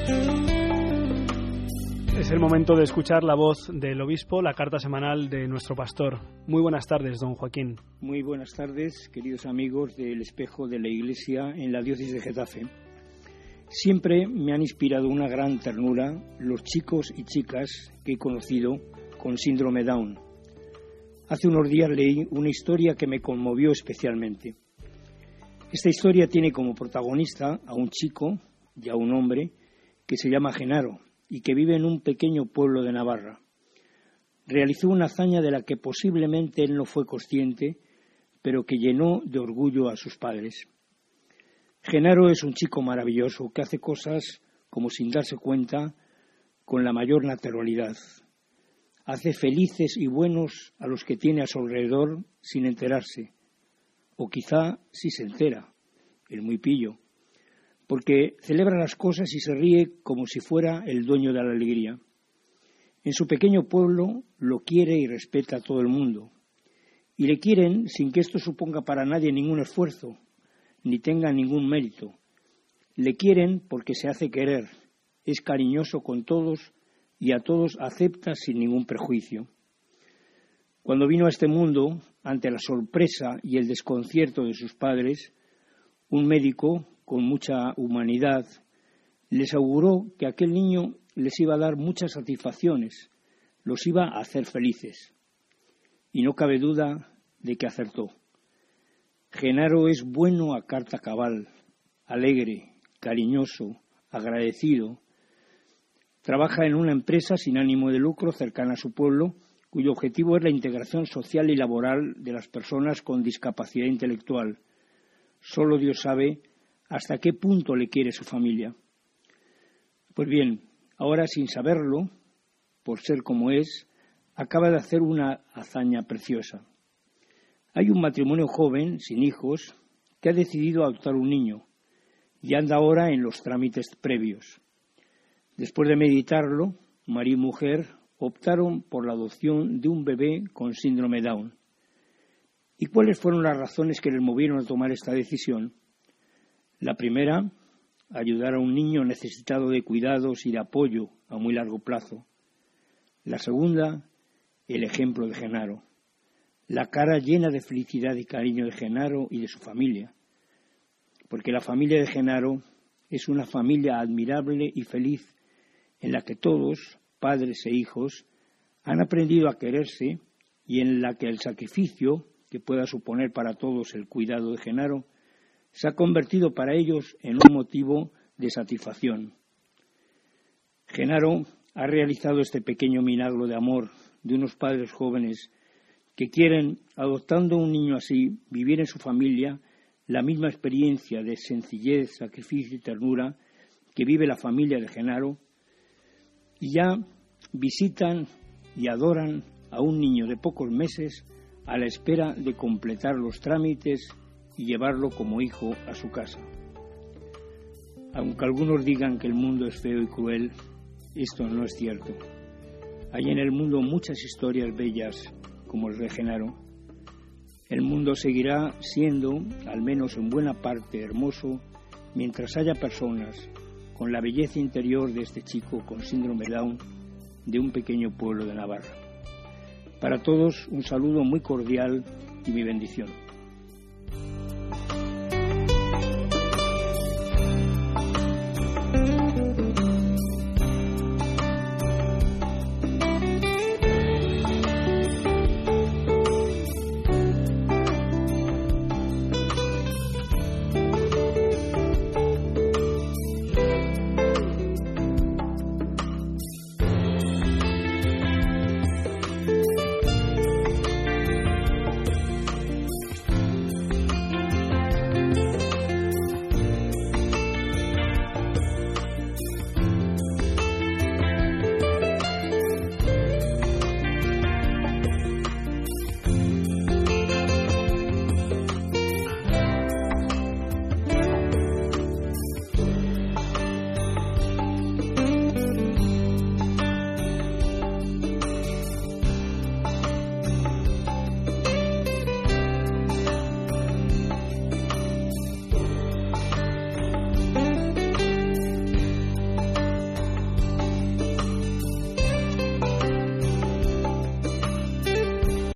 Es el momento de escuchar la voz del obispo, la carta semanal de nuestro pastor. Muy buenas tardes, don Joaquín. Muy buenas tardes, queridos amigos del Espejo de la Iglesia en la diócesis de Getafe. Siempre me han inspirado una gran ternura los chicos y chicas que he conocido con síndrome Down. Hace unos días leí una historia que me conmovió especialmente. Esta historia tiene como protagonista a un chico y a un hombre que se llama Genaro y que vive en un pequeño pueblo de Navarra. Realizó una hazaña de la que posiblemente él no fue consciente, pero que llenó de orgullo a sus padres. Genaro es un chico maravilloso que hace cosas como sin darse cuenta, con la mayor naturalidad. Hace felices y buenos a los que tiene a su alrededor sin enterarse, o quizá sí se entera, el muy pillo, porque celebra las cosas y se ríe como si fuera el dueño de la alegría. En su pequeño pueblo lo quiere y respeta a todo el mundo, y le quieren sin que esto suponga para nadie ningún esfuerzo, ni tenga ningún mérito. Le quieren porque se hace querer, es cariñoso con todos y a todos acepta sin ningún prejuicio. Cuando vino a este mundo, ante la sorpresa y el desconcierto de sus padres, un médico con mucha humanidad les auguró que aquel niño les iba a dar muchas satisfacciones, los iba a hacer felices. Y no cabe duda de que acertó. Genaro es bueno a carta cabal, alegre, cariñoso, agradecido. Trabaja en una empresa sin ánimo de lucro cercana a su pueblo, cuyo objetivo es la integración social y laboral de las personas con discapacidad intelectual. Solo Dios sabe hasta qué punto le quiere su familia. Pues bien, ahora sin saberlo, por ser como es, acaba de hacer una hazaña preciosa. Hay un matrimonio joven, sin hijos, que ha decidido adoptar un niño y anda ahora en los trámites previos. Después de meditarlo, marido y mujer optaron por la adopción de un bebé con síndrome Down. ¿Y cuáles fueron las razones que les movieron a tomar esta decisión? La primera, ayudar a un niño necesitado de cuidados y de apoyo a muy largo plazo. La segunda, el ejemplo de Genaro. La cara llena de felicidad y cariño de Genaro y de su familia. Porque la familia de Genaro es una familia admirable y feliz en la que todos, padres e hijos, han aprendido a quererse y en la que el sacrificio que pueda suponer para todos el cuidado de Genaro se ha convertido para ellos en un motivo de satisfacción. Genaro ha realizado este pequeño milagro de amor de unos padres jóvenes que quieren, adoptando un niño así, vivir en su familia la misma experiencia de sencillez, sacrificio y ternura que vive la familia de Genaro, y ya visitan y adoran a un niño de pocos meses a la espera de completar los trámites y llevarlo como hijo a su casa. Aunque algunos digan que el mundo es feo y cruel, esto no es cierto. Hay en el mundo muchas historias bellas, como el de Genaro. El mundo seguirá siendo, al menos en buena parte, hermoso, mientras haya personas con la belleza interior de este chico con síndrome Down de un pequeño pueblo de Navarra. Para todos, un saludo muy cordial y mi bendición.